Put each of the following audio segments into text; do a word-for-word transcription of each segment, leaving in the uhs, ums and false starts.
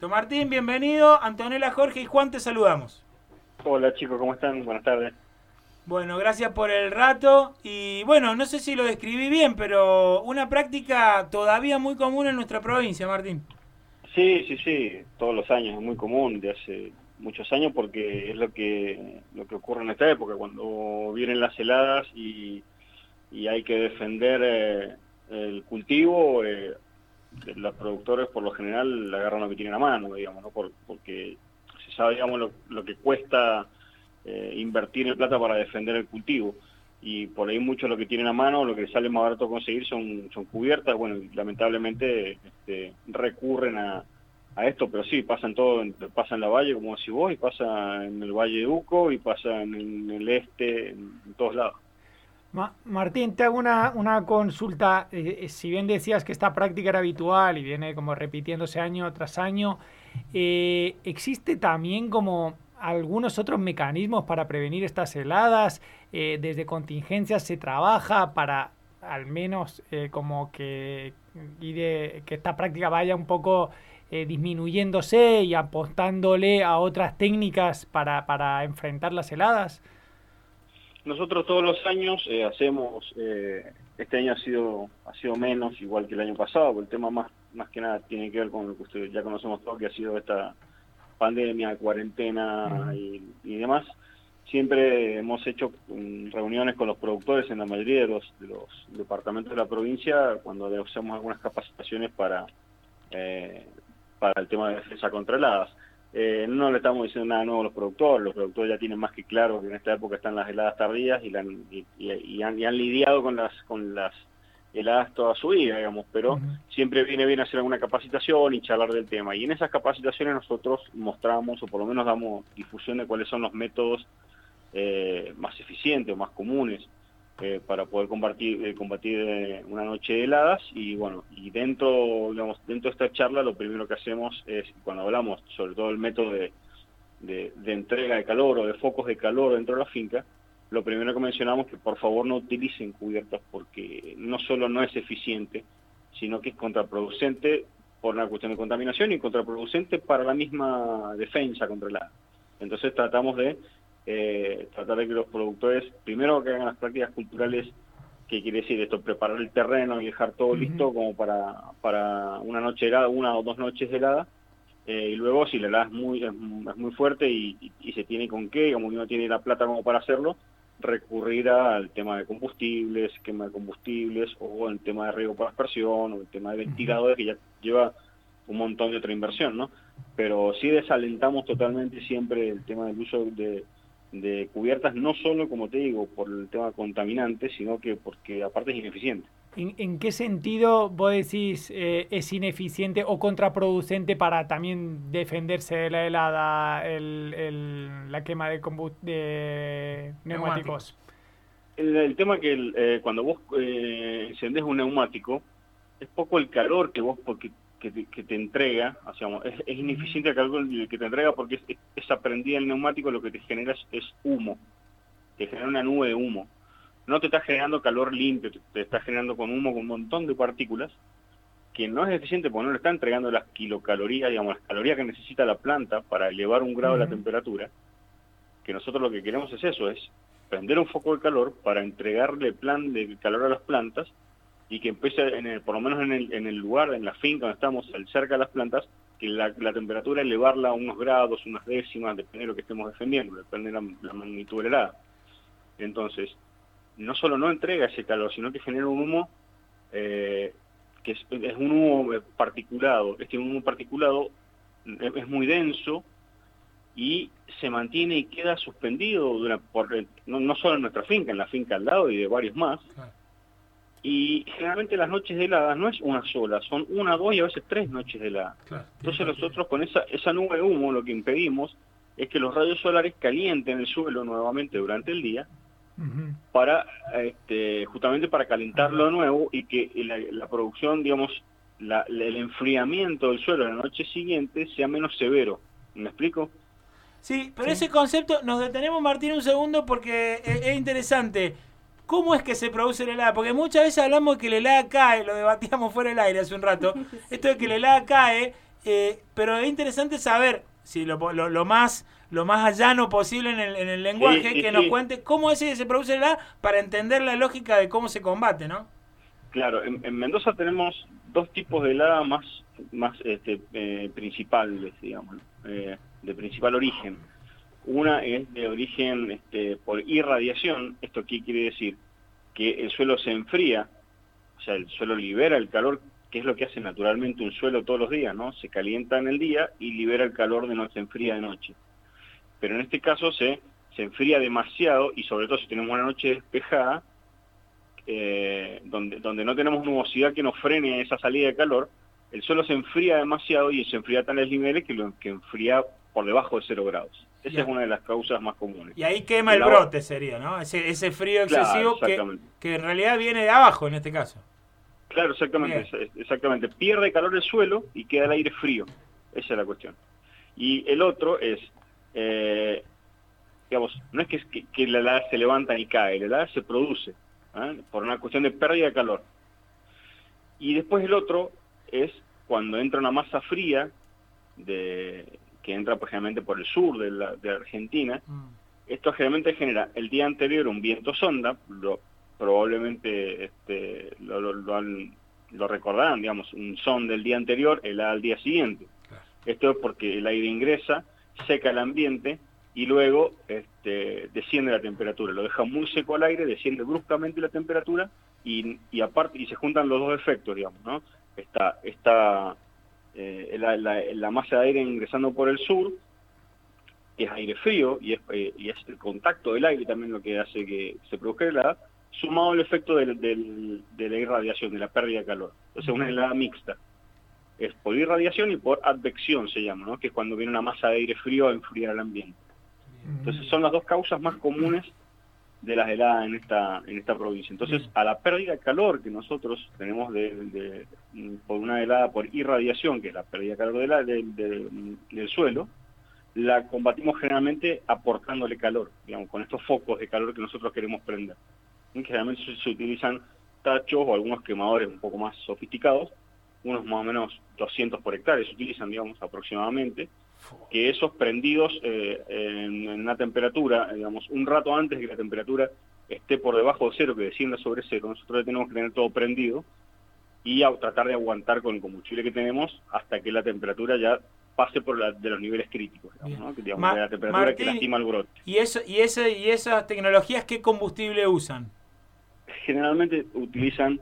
Martín, bienvenido. Antonella, Jorge y Juan, te saludamos. Hola chicos, ¿cómo están? Buenas tardes. Bueno, gracias por el rato. Y bueno, no sé si lo describí bien, pero una práctica todavía muy común en nuestra provincia, Martín. Sí, sí, sí, todos los años, es muy común, de hace muchos años, porque es lo que lo que ocurre en esta época, cuando vienen las heladas y, y hay que defender eh, el cultivo. Eh, los productores por lo general agarran lo que tienen a mano, digamos, ¿no? Por, porque se sabe, digamos, lo, lo que cuesta eh, invertir en plata para defender el cultivo. Y por ahí mucho lo que tienen a mano, lo que sale más barato conseguir son, son cubiertas. Bueno, y lamentablemente este, recurren a, a esto, pero sí, pasa en todo, pasa en la Valle, como decís vos, y pasa en el Valle de Uco, y pasa en, en el este, en, en todos lados. Ma- Martín, te hago una, una consulta. Eh, eh, si bien decías que esta práctica era habitual y viene como repitiéndose año tras año, eh, ¿existe también como algunos otros mecanismos para prevenir estas heladas? Eh, desde contingencias se trabaja para al menos eh, como que, y de, que esta práctica vaya un poco eh, disminuyéndose y apostándole a otras técnicas para, para enfrentar las heladas. Nosotros todos los años eh, hacemos, eh, este año ha sido ha sido menos, igual que el año pasado, porque el tema más, más que nada tiene que ver con lo que ustedes ya conocemos todo, que ha sido esta pandemia, cuarentena Ujú. y, y demás. Siempre hemos hecho mm, reuniones con los productores en la mayoría de los, de los departamentos de la provincia, cuando hacemos algunas capacitaciones para, eh, para el tema de defensa contra heladas. Eh, no le estamos diciendo nada nuevo a los productores, los productores ya tienen más que claro que en esta época están las heladas tardías y, la han, y, y, y han, y han lidiado con las con las heladas toda su vida, digamos, pero Ujú. siempre viene bien hacer alguna capacitación y charlar del tema. Y en esas capacitaciones nosotros mostramos, o por lo menos damos difusión de cuáles son los métodos eh, más eficientes o más comunes eh, para poder combatir, eh, combatir eh, una noche de heladas. Y bueno, y dentro, digamos, dentro de esta charla lo primero que hacemos es, cuando hablamos sobre todo el método de, de, de entrega de calor o de focos de calor dentro de la finca, lo primero que mencionamos es que por favor no utilicen cubiertas, porque no solo no es eficiente, sino que es contraproducente por una cuestión de contaminación y contraproducente para la misma defensa contra el helada. Entonces tratamos de eh, tratar de que los productores, primero que hagan las prácticas culturales, que quiere decir esto, preparar el terreno y dejar todo Ujú. listo como para, para una noche helada, una o dos noches helada. Eh, y luego si la helada es muy, es, es muy fuerte y, y, y se tiene con qué, como uno tiene la plata como para hacerlo, recurrir al tema de combustibles, quema de combustibles, o el tema de riego por aspersión, o el tema de Ujú. ventiladores, que ya lleva un montón de otra inversión, ¿no? Pero sí desalentamos totalmente siempre el tema del uso de, de cubiertas, no solo, como te digo, por el tema contaminante, sino que porque aparte es ineficiente. ¿En, en qué sentido vos decís eh, es ineficiente o contraproducente para también defenderse de la helada, el, el- la quema de, combu- de neumáticos? Neumáticos. El, el tema que el, eh, cuando vos eh, encendés un neumático, es poco el calor que vos porque, que, te, que te entrega, o sea, es, es Ujú. ineficiente el calor que te entrega, porque es, es, esa prendida el neumático, lo que te genera es, es humo, te genera una nube de humo. No te está generando calor limpio, te, te está generando con humo, con un montón de partículas, que no es eficiente porque no le está entregando las kilocalorías, digamos, las calorías que necesita la planta para elevar un grado de la Ujú. temperatura. Que nosotros lo que queremos es eso, es prender un foco de calor para entregarle plan de calor a las plantas, y que empiece, en el, por lo menos en el, en el lugar, en la finca donde estamos, cerca de las plantas, que la, la temperatura elevarla a unos grados, unas décimas, depende de lo que estemos defendiendo, depende de la, la magnitud de la helada. Entonces, no solo no entrega ese calor, sino que genera un humo eh, que es, es un humo particulado. Este humo particulado es, es muy denso y se mantiene y queda suspendido durante, por, no, no solo en nuestra finca, en la finca al lado y de varios más. Claro. Y generalmente las noches de helada no es una sola, son una, dos y a veces tres noches de helada. Claro, bien Entonces partido. nosotros con esa, esa nube de humo lo que impedimos es que los rayos solares calienten el suelo nuevamente durante el día, Ujú. para este, justamente para Ajá. calentarlo de nuevo, y que la, la producción, digamos, la, el enfriamiento del suelo la noche siguiente sea menos severo. ¿Me explico? Sí, pero Sí. ese concepto, nos detenemos, Martín, un segundo porque es, es interesante. ¿Cómo es que se produce el helada? Porque muchas veces hablamos de que el helada cae, lo debatíamos fuera del aire hace un rato. Esto de que el helada cae eh, pero es interesante saber, si lo, lo, lo más lo más llano posible en el, en el lenguaje, sí, sí, que sí. nos cuente cómo es que se produce el helada para entender la lógica de cómo se combate, ¿no? Claro, en, en Mendoza tenemos dos tipos de helada más, más este, eh, principales, digamos, eh, de principal origen. Una es de origen este, por irradiación. ¿Esto qué quiere decir? Que el suelo se enfría, o sea, el suelo libera el calor, que es lo que hace naturalmente un suelo todos los días, ¿no? Se calienta en el día y libera el calor de noche, se enfría de noche. Pero en este caso se, se enfría demasiado, y sobre todo si tenemos una noche despejada, eh, donde, donde no tenemos nubosidad que nos frene esa salida de calor, el suelo se enfría demasiado y se enfría a tales niveles que lo que enfría por debajo de cero grados. Esa Ya. es una de las causas más comunes. Y ahí quema el La- brote, sería, ¿no? Ese, ese frío excesivo Claro, que, exactamente. que en realidad viene de abajo en este caso. Claro, exactamente, Bien. ex- exactamente. Pierde calor el suelo y queda el aire frío. Esa es la cuestión. Y el otro es, eh, digamos, no es que, que, que la helada se levanta y cae, la helada se produce, ¿eh? Por una cuestión de pérdida de calor. Y después el otro es cuando entra una masa fría de, que entra pues, generalmente por el sur de la, de Argentina. Mm. Esto generalmente genera el día anterior un viento sonda, lo, probablemente este, lo, lo, lo, han- lo recordarán, digamos, un son del día anterior, helada al día siguiente. Claro. Esto es porque el aire ingresa, seca el ambiente y luego este, desciende la temperatura. Lo deja muy seco al aire, desciende bruscamente la temperatura y, y aparte y se juntan los dos efectos, digamos, ¿no? Está, está eh, la, la, la masa de aire ingresando por el sur, que es aire frío, y es, eh, y es el contacto del aire también lo que hace que se produzca helada, sumado al efecto del, del, de la irradiación, de la pérdida de calor. Entonces una helada mixta. Es por irradiación y por advección se llama, ¿no? Que es cuando viene una masa de aire frío a enfriar el ambiente. Entonces son las dos causas más comunes de las heladas en esta en esta provincia. Entonces, a la pérdida de calor que nosotros tenemos de, de, de- por una helada por irradiación, que es la pérdida de calor de la- de- de- del suelo, la combatimos generalmente aportándole calor, digamos, con estos focos de calor que nosotros queremos prender. Y generalmente se, se utilizan tachos o algunos quemadores un poco más sofisticados, unos más o menos doscientos por hectárea se utilizan, digamos, aproximadamente, que esos prendidos eh, en, en una temperatura, digamos, un rato antes de que la temperatura esté por debajo de cero, que descienda sobre cero, nosotros tenemos que tener todo prendido y a, tratar de aguantar con el combustible que tenemos hasta que la temperatura ya pase por la, de los niveles críticos, digamos, ¿no? Que, digamos, Ma- de la temperatura Martín, que lastima el brote. ¿Y, eso, y, ese, y esas tecnologías qué combustible usan? Generalmente utilizan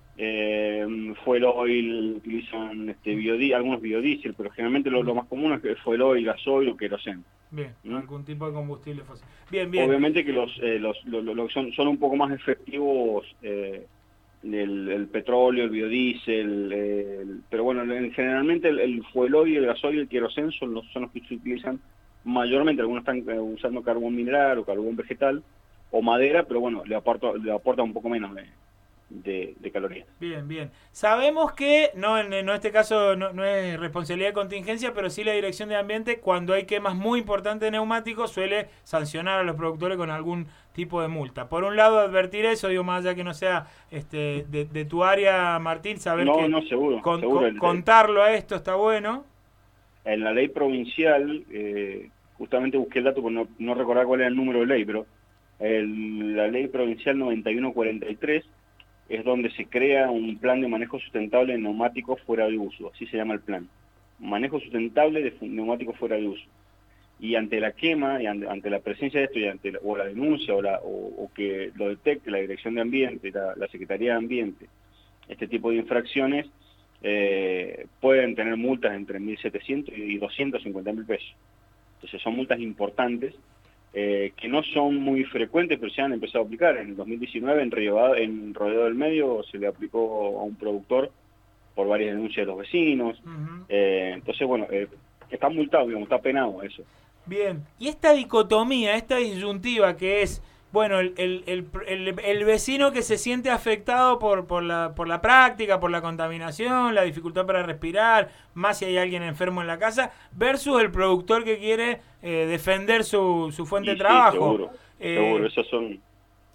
eh, fuel oil, utilizan este, biodí- algunos biodiesel, pero generalmente lo, lo más común es que fuel oil, gasoil o queroseno. Bien, ¿Mm? algún tipo de combustible fósil. Bien, bien. Obviamente que los, eh, los, lo- lo- lo que son, son un poco más efectivos eh, el, el petróleo, el biodiesel, eh, el- pero bueno, en- generalmente el, el fuel oil, el gasoil y el queroseno son los, son los que se utilizan mayormente. Algunos están eh, usando carbón mineral o carbón vegetal o madera, pero bueno, le aporta, le aporta un poco menos de, de, de calorías. Bien, bien. Sabemos que, no en, en este caso no, no es responsabilidad de contingencia, pero sí la Dirección de Ambiente, cuando hay quemas muy importantes de neumáticos, suele sancionar a los productores con algún tipo de multa. Por un lado, advertir eso, digo, más allá que no sea este, de, de tu área, Martín, saber No, que no, seguro, con- seguro. con- El- contarlo a esto está bueno. En la ley provincial, eh, justamente busqué el dato, porque no, no recordaba cuál era el número de ley, pero el- la ley provincial noventa y uno cuarenta y tres es donde se crea un plan de manejo sustentable de neumáticos fuera de uso, así se llama el plan. Manejo sustentable de fu- neumáticos fuera de uso. Y ante la quema, y ante, ante la presencia de esto, y ante la, o la denuncia, o, la, o, o que lo detecte la Dirección de Ambiente, la, la Secretaría de Ambiente, este tipo de infracciones, eh, pueden tener multas entre mil setecientos y doscientos cincuenta mil pesos. Entonces son multas importantes, eh, que no son muy frecuentes, pero se han empezado a aplicar. En el dos mil diecinueve en, Río, en Rodeo del Medio se le aplicó a un productor por varias denuncias de los vecinos. Ujú. Eh, entonces, bueno, eh, está multado, digamos, está penado eso. Bien, y esta dicotomía, esta disyuntiva que es, bueno, el, el, el, el- el vecino que se siente afectado por, por, la, por la práctica, por la contaminación, la dificultad para respirar, más si hay alguien enfermo en la casa, versus el productor que quiere eh, defender su, su fuente Y de sí, trabajo. seguro, Eh, seguro, esos son...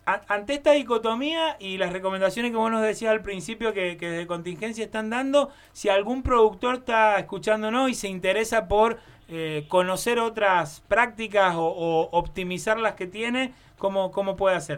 a, ante esta dicotomía y las recomendaciones que vos nos decías al principio que, que desde Contingencia están dando, si algún productor está escuchándonos y se interesa por eh, conocer otras prácticas o, o optimizar las que tiene, ¿cómo, cómo puede hacer?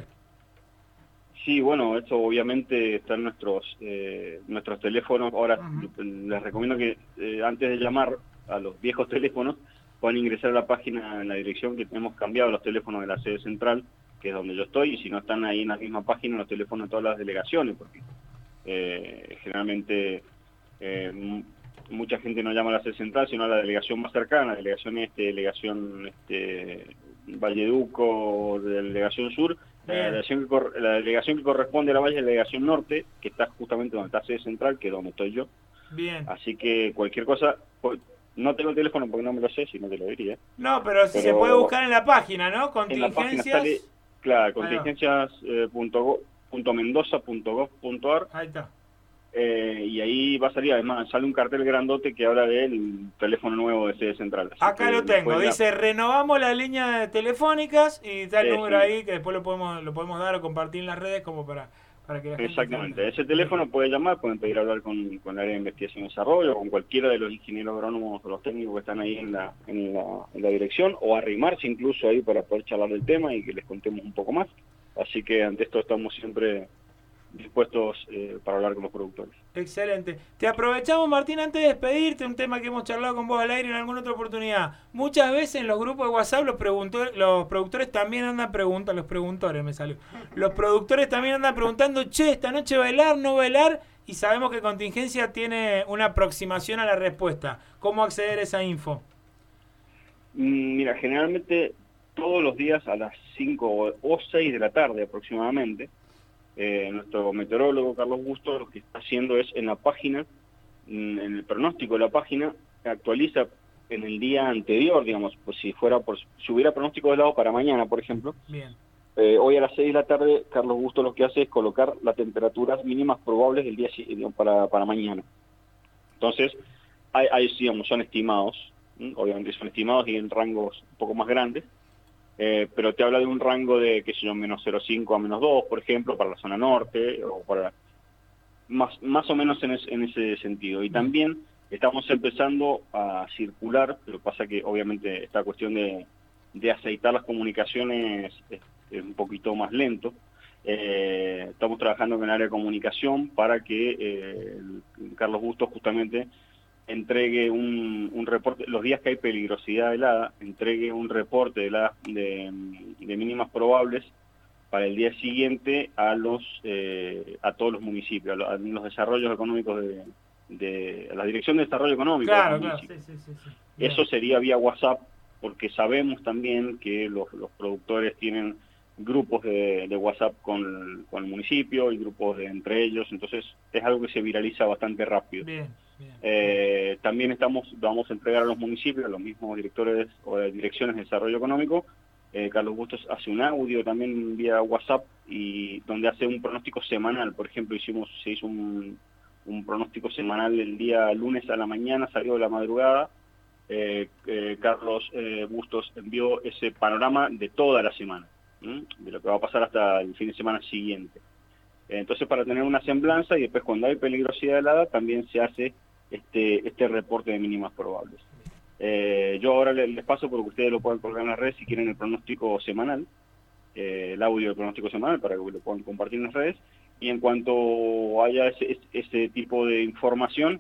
Sí, bueno, esto obviamente está en nuestros eh, nuestros teléfonos. Ahora uh-huh. les recomiendo que eh, antes de llamar a los viejos teléfonos puedan ingresar a la página en la dirección que hemos cambiado los teléfonos de la sede central, que es donde yo estoy, y si no están ahí en la misma página los teléfonos de todas las delegaciones, porque eh, generalmente eh, m- mucha gente no llama a la sede central, sino a la delegación más cercana, la delegación este, delegación este, Valleduco, delegación sur. La delegación, que cor- la delegación que corresponde a la Valle es la delegación norte, que está justamente donde está sede central, que es donde estoy yo. Bien. Así que cualquier cosa, pues, no tengo el teléfono porque no me lo sé, si no te lo diría. No, pero, pero se puede buscar en la página, ¿no? Contingencias. En la página sale, claro, contingencias punto mendoza punto gov punto ar. Ahí está. Eh, y ahí va a salir, además, sale un cartel grandote que habla del teléfono nuevo de sede central. Así Acá lo tengo, dice la... renovamos la línea telefónicas y está el sí, número sí. ahí que después lo podemos lo podemos dar o compartir en las redes como para, para que la gente... Exactamente, ese teléfono puede llamar, pueden pedir hablar con, con el área de investigación y desarrollo, con cualquiera de los ingenieros agrónomos o los técnicos que están ahí en la, en la, en la dirección, o arrimarse incluso ahí para poder charlar del tema y que les contemos un poco más. Así que ante esto estamos siempre dispuestos eh, para hablar con los productores. Excelente. Te aprovechamos, Martín, antes de despedirte, un tema que hemos charlado con vos al aire en alguna otra oportunidad. Muchas veces en los grupos de WhatsApp los, los productores también andan preguntando, los preguntores me salió, los productores también andan preguntando, che, esta noche bailar, no bailar, y sabemos que Contingencia tiene una aproximación a la respuesta. ¿Cómo acceder a esa info? Mira, generalmente todos los días a las cinco o seis de la tarde aproximadamente, Eh, nuestro meteorólogo Carlos Busto lo que está haciendo es en la página, en el pronóstico de la página, actualiza en el día anterior, digamos, pues si fuera por si hubiera pronóstico de helado para mañana, por ejemplo. Bien. Eh, hoy a las seis de la tarde Carlos Busto lo que hace es colocar las temperaturas mínimas probables del día digamos, para para mañana. Entonces, hay, hay digamos, son estimados, ¿sí? Obviamente son estimados y en rangos un poco más grandes. Eh, pero te habla de un rango de, qué sé yo, menos cero coma cinco a menos dos, por ejemplo, para la zona norte, o para más, más o menos en, es, en ese sentido. Y también estamos empezando a circular, lo que pasa que obviamente esta cuestión de, de aceitar las comunicaciones es, es un poquito más lento. Eh, estamos trabajando con el área de comunicación para que eh, el, Carlos Bustos justamente entregue un, un reporte, los días que hay peligrosidad helada, entregue un reporte de, la, de, de mínimas probables para el día siguiente a los eh, a todos los municipios, a los, a los desarrollos económicos de, de a la Dirección de Desarrollo Económico. Claro, claro, sí, sí, sí, sí. Eso sería vía WhatsApp, porque sabemos también que los, los productores tienen grupos de, de WhatsApp con, con el municipio y grupos de entre ellos, entonces es algo que se viraliza bastante rápido. Bien. Bien. Eh, también estamos vamos a entregar a los municipios, a los mismos directores o de direcciones de desarrollo económico. Eh, Carlos Bustos hace un audio también vía WhatsApp y donde hace un pronóstico semanal. Por ejemplo, hicimos se hizo un, un pronóstico semanal el día lunes a la mañana, salió de la madrugada. Eh, eh, Carlos eh, Bustos envió ese panorama de toda la semana, ¿sí? De lo que va a pasar hasta el fin de semana siguiente. Eh, entonces, para tener una semblanza y después cuando hay peligrosidad helada también se hace este este reporte de mínimas probables. Eh, yo ahora les, les paso porque ustedes lo pueden colgar en las redes si quieren el pronóstico semanal, eh, el audio del pronóstico semanal para que lo puedan compartir en las redes, y en cuanto haya ese, ese tipo de información,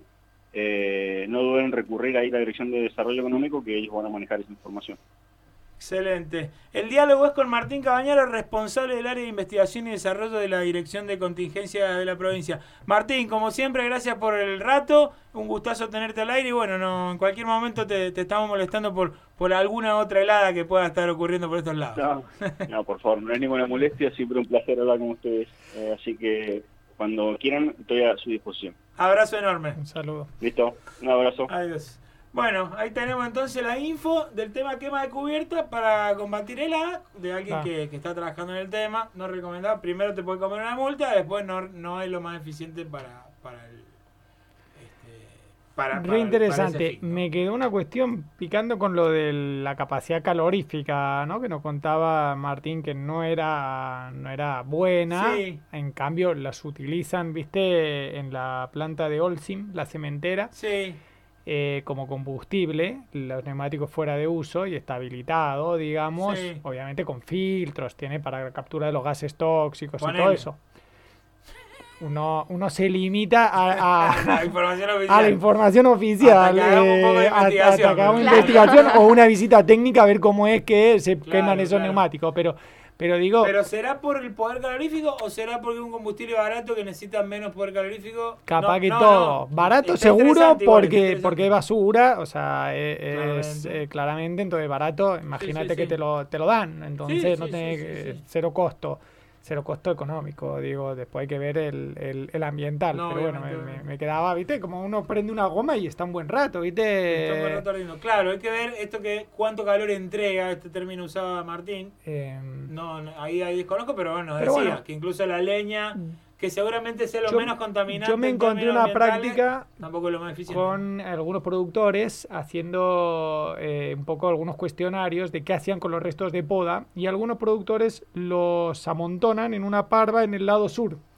eh, no duden en recurrir ahí a la Dirección de Desarrollo Económico, que ellos van a manejar esa información. Excelente. El diálogo es con Martín Cabañaro, responsable del área de investigación y desarrollo de la Dirección de Contingencia de la provincia. Martín, como siempre, gracias por el rato, un gustazo tenerte al aire y bueno, no, en cualquier momento te, te estamos molestando por, por alguna otra helada que pueda estar ocurriendo por estos lados. No, no, por favor, no es ninguna molestia, siempre un placer hablar con ustedes, eh, así que cuando quieran estoy a su disposición. Abrazo enorme. Un saludo. Listo, un abrazo. Adiós. Bueno, ahí tenemos entonces la info del tema quema de cubierta para combatir helada de alguien ah. que, que está trabajando en el tema. No recomendado. Primero te puede comer una multa, después no, no es lo más eficiente para, para el, este, para, Re para- interesante. para ese fin, ¿no? Me quedó una cuestión picando con lo de la capacidad calorífica, ¿no? Que nos contaba Martín que no era, no era buena. Sí. En cambio, las utilizan, viste, en la planta de Holcim, la cementera, Sí, eh, como combustible, los neumáticos fuera de uso y está habilitado, digamos, Sí. obviamente con filtros, tiene para la captura de los gases tóxicos y Ponele. todo eso. Uno, uno se limita a, a- la información a la oficial. información oficial, Hasta que hagamos un poco de eh, hasta- investigación, hasta que hagamos pero- investigación o una visita técnica a ver cómo es que se Claro, queman esos claro. neumáticos, pero, pero digo, ¿Pero será por el poder calorífico o será porque es un combustible barato que necesita menos poder calorífico? capaz No, que no, todo, no. barato Está seguro interesante igual, está porque, interesante. porque es basura, o sea, eh, es Claramente. eh, claramente, entonces barato, imagínate sí, que sí. te lo, te lo dan, entonces Sí, no sí, tenés sí, sí, que- sí. cero costo. Cero costo económico, digo, después hay que ver el, el, el ambiental, No, pero bueno, me, obviamente. me- me quedaba, viste, como uno prende una goma y está un buen rato, viste. Está un rato ardiendo. Claro, hay que ver esto que cuánto calor entrega, este término usaba Martín. Eh, No, no, ahí, ahí desconozco, pero bueno, nos Pero decía bueno. que incluso la leña, que seguramente sea lo Yo- menos contaminante. yo me en encontré términos una ambientales, práctica tampoco es lo más eficiente. con algunos productores haciendo eh, un poco algunos cuestionarios de qué hacían con los restos de poda y algunos productores los amontonan en una parva en el lado sur